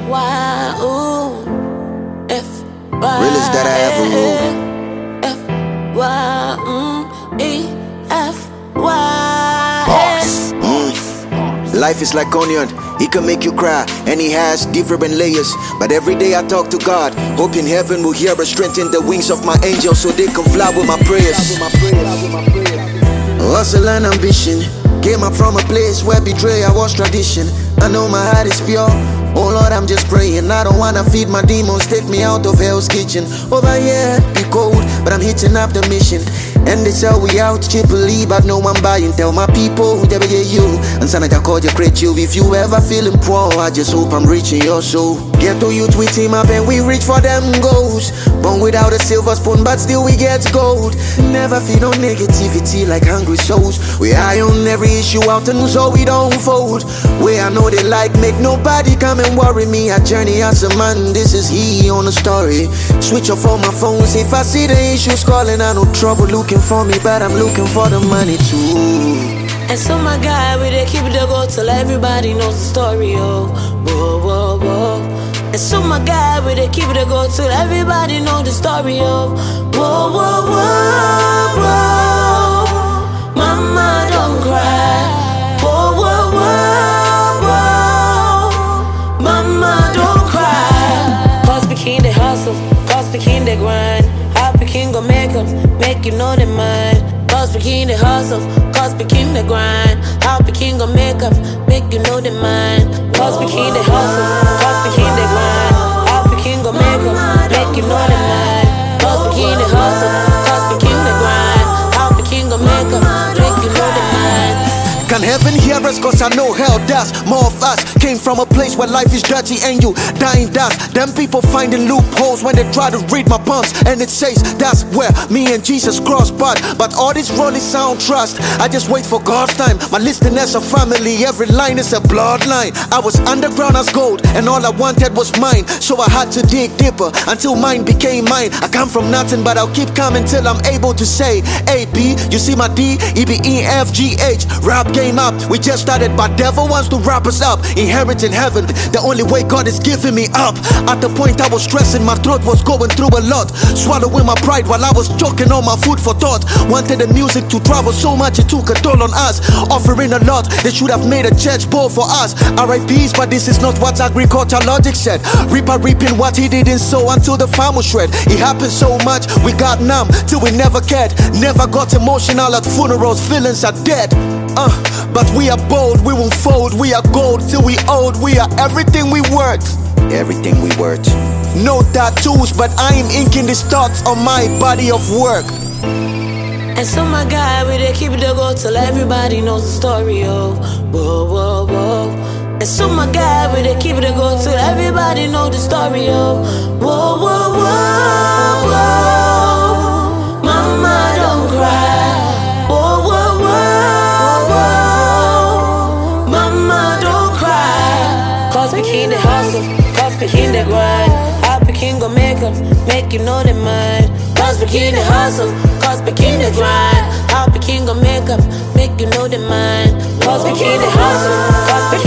Y, ooh, F, Y, Realest that I ever ruled. F, Y, E, F, Y. Life is like onion, he can make you cry, and he has different layers. But every day I talk to God, hoping heaven will hear us, strengthen the wings of my angels so they can fly with my prayers. Hustle and ambition came up from a place where betrayal was tradition. I know my heart is pure. Oh Lord, I'm just praying. I don't wanna feed my demons, take me out of hell's kitchen. Over here, be cold, but I'm hitting up the mission. And they sell we out cheaply, but no one buying. Tell my people who never get you. And son, I can call you great you. If you ever feeling poor, I just hope I'm reaching your soul. Get to youth, we team up and we reach for them goals. Born without a silver spoon, but still we get gold. Never feed on negativity like hungry souls. We eye on every issue out and so we don't fold. Where I know they like, make nobody come and worry me. I journey as a man, this is he on the story. Switch off all my phones, if I see the issues calling, I know trouble looking for me, but I'm looking for the money too. And so my guy, we dey keep it the go till everybody knows the story, oh, whoa, whoa, whoa. And so my guy, we dey keep it the go till everybody know the story, oh, whoa, whoa, whoa, whoa. Mama, don't cry, whoa, whoa, whoa, whoa. Mama, don't cry. Cause we king they hustle, cause we king they grind. Happy king gon' make you know they mind. Cause we king they hustle, cause we king they grind. Happy king gon' make you know they mind. Cause we king they hustle, cause we king they grind. Happy king gon' make you know they mind. Cause we king they hustle, cause we king they grind. Happy king gon' make you know they mind. Can heaven hear us? Cause I know hell does. More of us came from a place where life is dirty and you dying dust. Them people finding loopholes when they try to read my palms. And it says that's where me and Jesus cross. But all this really sound trust. I just wait for God's time. My listeners are family, every line is a bloodline. I was underground as gold and all I wanted was mine. So I had to dig deeper until mine became mine. I come from nothing but I'll keep coming till I'm able to say A, B, you see my D, E, B, E, F, G, H. Rap game up, we just started but devil wants to wrap us up. Inheriting heaven, the only way God is giving me up. At the point I was stressing, my throat was going through a lot. Swallowing my pride while I was choking on my food for thought. Wanted the music to travel so much it took a toll on us. Offering a lot, they should have made a church bowl for us. RIPs, but this is not what agriculture logic said. Reaper reaping what he didn't sow until the farm was shred. It happened so much, we got numb till we never cared. Never got emotional at funerals, feelings are dead. But we are bold, we won't fold. We are gold till we old. We are everything we worth. Everything we worth. No tattoos, but I am inking these thoughts on my body of work. And so my guy, we dey keep it the go till everybody knows the story, oh, whoa, whoa, whoa. And so my guy, we dey keep it the go till everybody know the story, oh, whoa, whoa, whoa, whoa. Mama, don't cry, whoa, whoa, whoa, whoa. Mama, don't cry. Cause we king they hustle, cause we king they grind. Happy king gon' make you know they mind. Cause we king they hustle, cause we king they grind. Happy king gon' make you know they mind. Cause we king they hustle, cause we